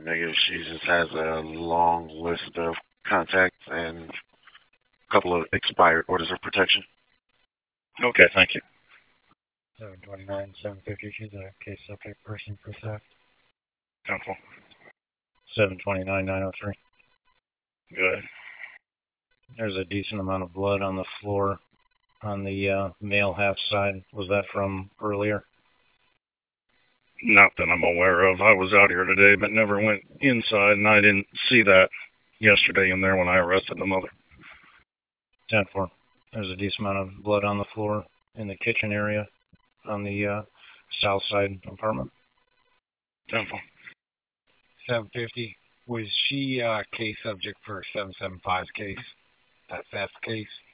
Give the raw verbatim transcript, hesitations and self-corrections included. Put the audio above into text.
Negative. She just has a long list of contacts and a couple of expired orders of protection. Okay, thank you. seven twenty-nine, seven fifty, she's a case subject person for theft. Counsel. seven twenty-nine, nine oh three. Good. There's a decent amount of blood on the floor on the uh, male half side. Was that from earlier? Not that I'm aware of. I was out here today, but never went inside, and I didn't see that yesterday in there when I arrested the mother. ten four. There's a decent amount of blood on the floor in the kitchen area on the uh, south side apartment. ten four. seven fifty. Was she uh, case subject for seven seventy-five's case, that theft case?